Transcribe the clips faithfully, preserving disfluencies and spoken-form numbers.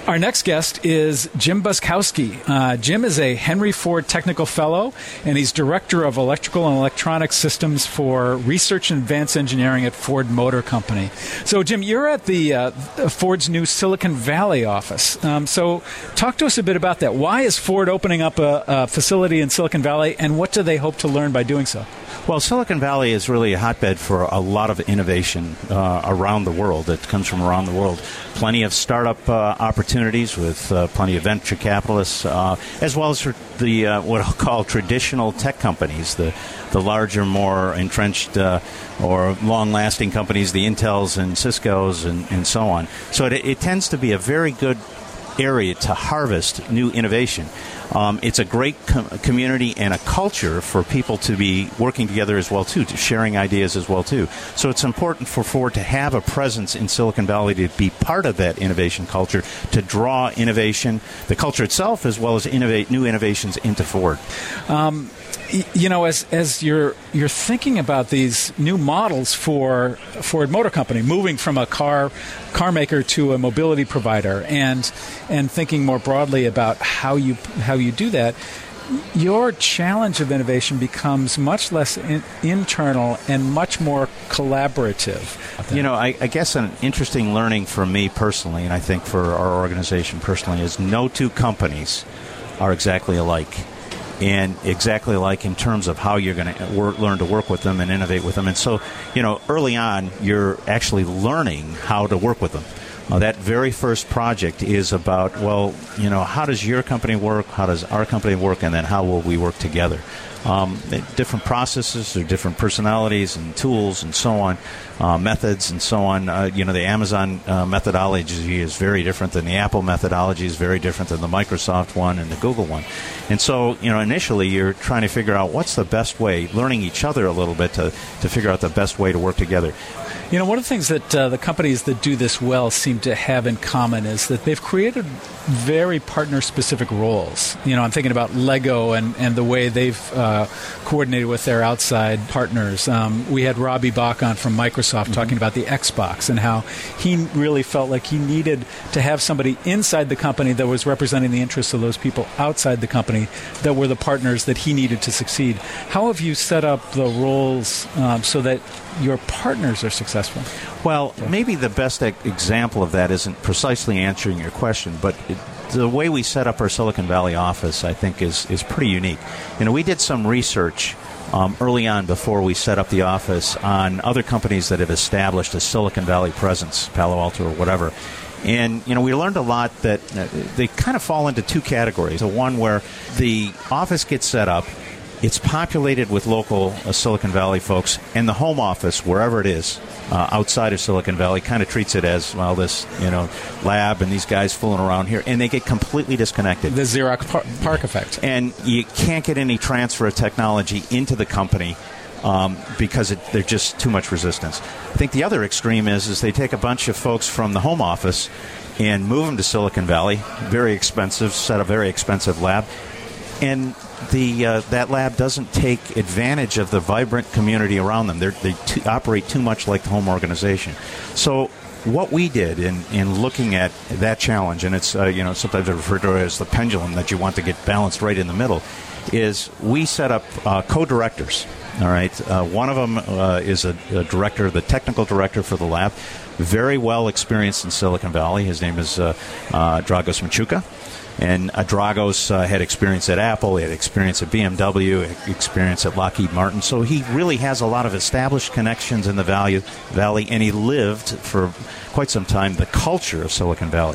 Our next guest is Jim Buskowski. Uh, Jim is a Henry Ford Technical Fellow, and he's Director of Electrical and Electronic Systems for Research and Advanced Engineering at Ford Motor Company. So, Jim, you're at the uh, Ford's new Silicon Valley office. Um, so talk to us a bit about that. Why is Ford opening up a, a facility in Silicon Valley, and what do they hope to learn by doing so? Well, Silicon Valley is really a hotbed for a lot of innovation uh, around the world. It comes from around the world. Plenty of startup uh, opportunities with uh, plenty of venture capitalists, uh, as well as for the uh, what I'll call traditional tech companies, the the larger, more entrenched uh, or long-lasting companies, the Intels and Ciscos and, and so on. So it, it tends to be a very good area to harvest new innovation. Um, it's a great com- community and a culture for people to be working together as well, too, to sharing ideas as well, too. So it's important for Ford to have a presence in Silicon Valley, to be part of that innovation culture, to draw innovation, the culture itself, as well as innovate new innovations into Ford. Um, You know, as as you're you're thinking about these new models for Ford Motor Company, moving from a car car maker to a mobility provider, and and thinking more broadly about how you how you do that, your challenge of innovation becomes much less in, internal and much more collaborative. You know, I, I guess an interesting learning for me personally, and I think for our organization personally, is no two companies are exactly alike. And exactly like in terms of how you're going to work, learn to work with them and innovate with them. And so, you know, early on, you're actually learning how to work with them. Uh, that very first project is about, well, you know, how does your company work? How does our company work? And then how will we work together? Um, different processes or different personalities and tools and so on, uh, methods and so on. Uh, you know, the Amazon uh, methodology is very different than the Apple methodology, is very different than the Microsoft one and the Google one. And so, you know, initially you're trying to figure out what's the best way, learning each other a little bit to, to figure out the best way to work together. You know, one of the things that uh, the companies that do this well seem to have in common is that they've created very partner-specific roles. You know, I'm thinking about Lego and, and the way they've uh, coordinated with their outside partners. Um, we had Robbie Bach on from Microsoft mm-hmm. talking about the Xbox and how he really felt like he needed to have somebody inside the company that was representing the interests of those people outside the company that were the partners that he needed to succeed. How have you set up the roles um, so that your partners are successful? Well, maybe the best example of that isn't precisely answering your question, but it, the way we set up our Silicon Valley office, I think, is, is pretty unique. You know, we did some research um, early on before we set up the office on other companies that have established a Silicon Valley presence, Palo Alto or whatever. And, you know, we learned a lot that uh, they kind of fall into two categories. The one where the office gets set up, it's populated with local uh, Silicon Valley folks, and the home office, wherever it is, uh, outside of Silicon Valley, kind of treats it as, well, this, you know, lab and these guys fooling around here, and they get completely disconnected. The Xerox par- Park effect. And you can't get any transfer of technology into the company um, because it, there's just too much resistance. I think the other extreme is, is they take a bunch of folks from the home office and move them to Silicon Valley, very expensive, set a very expensive lab, and the uh, that lab doesn't take advantage of the vibrant community around them. They're, they t- operate too much like the home organization. So what we did in, in looking at that challenge, and it's uh, you know sometimes referred to as the pendulum that you want to get balanced right in the middle, is we set up uh, co-directors. All right, uh, one of them uh, is a, a director, the technical director for the lab, very well experienced in Silicon Valley. His name is uh, uh, Dragos Machuca. And uh, Dragos uh, had experience at Apple, he had experience at B M W, experience at Lockheed Martin. So he really has a lot of established connections in the value, Valley, and he lived for quite some time the culture of Silicon Valley.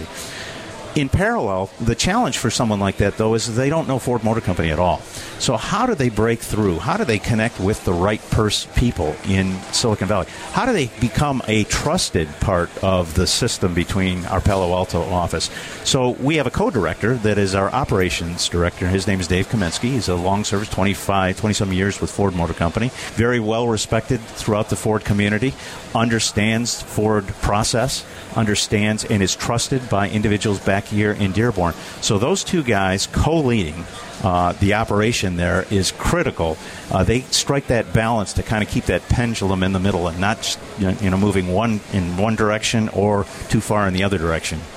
In parallel, the challenge for someone like that, though, is they don't know Ford Motor Company at all. So how do they break through? How do they connect with the right pers- people in Silicon Valley? How do they become a trusted part of the system between our Palo Alto office? So we have a co-director that is our operations director. His name is Dave Kaminsky. He's a long service, twenty-five, twenty-some years with Ford Motor Company. Very well respected throughout the Ford community. Understands Ford process, understands and is trusted by individuals back here in Dearborn. So those two guys co-leading uh, the operation there is critical. Uh, they strike that balance to kind of keep that pendulum in the middle and not, you know, moving one in one direction or too far in the other direction.